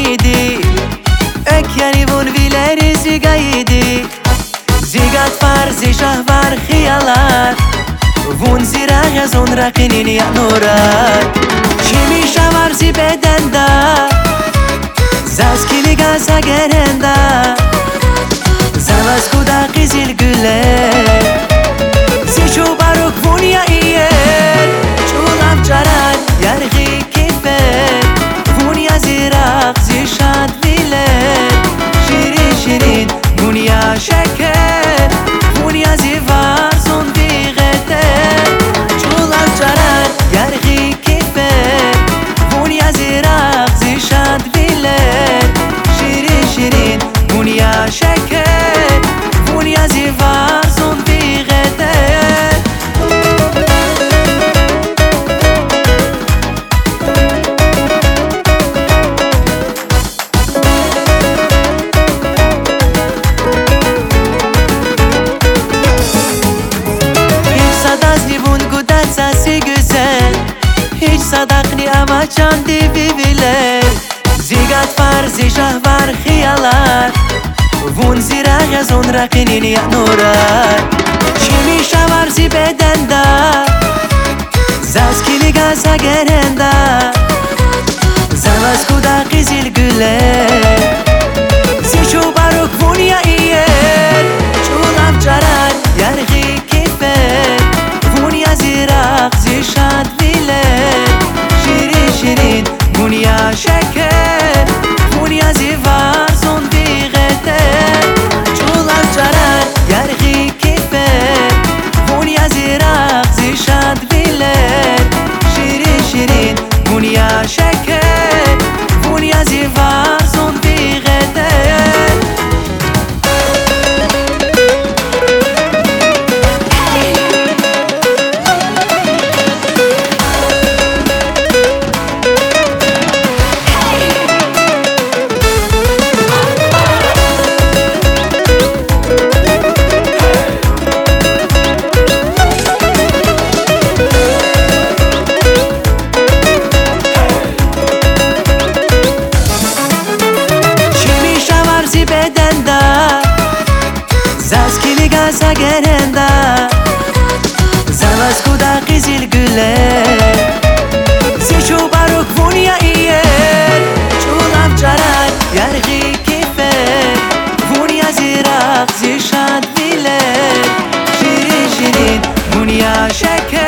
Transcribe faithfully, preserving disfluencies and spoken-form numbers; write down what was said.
نيدي اكياني بون فيلاري زيغايدي زيغات فارزي شهبار خيالات بون زيرا غزون راقينين يا نورات شيمي شهبار زي بدندا زاسكي لغازا گرندا زواز كودا قيزيل گلر زيشو باروك بون يا ايال چولام جاران يرغي كيفر بون يا زيراق زيشاد فيلر شيرين شيرين بون يا شكر بون يا زيفار زون بيغتر چولام جاران يرغي كيفر بون يا زيراق زيشاد فيلر شيرين شيرين بون يا شكر بون يا زيفار زون بيغتر هیچ صدقنی اما چندی بیبیلر زیگات فرزی شهبر خیالات وون زیرا غزون راقینین یا نورات شیمی شورزی بدندا زاسکیلی گازا گرندا زواز کودا قیزیل گلر زیشو باروک وون یا ایل چولام جاران یرغی کیفر وون یا زیراق زیشاد شيرين شيرين بون يا شكر بون يا زيفار زون بيغتر چولام جاران يرغي كيفر بون يا زيراق زيشاد فيلر شيرين شيرين بون يا شكر بون يا زيفار زون بيغتر زاسكيلي غازا گرندا زواز كودا قيزيل گلر زيشو باروك بون يا ايال چولام جاران يرغي كيفر بون يا زيراق زيشاد فيلر شيرين شيرين بون يا شكر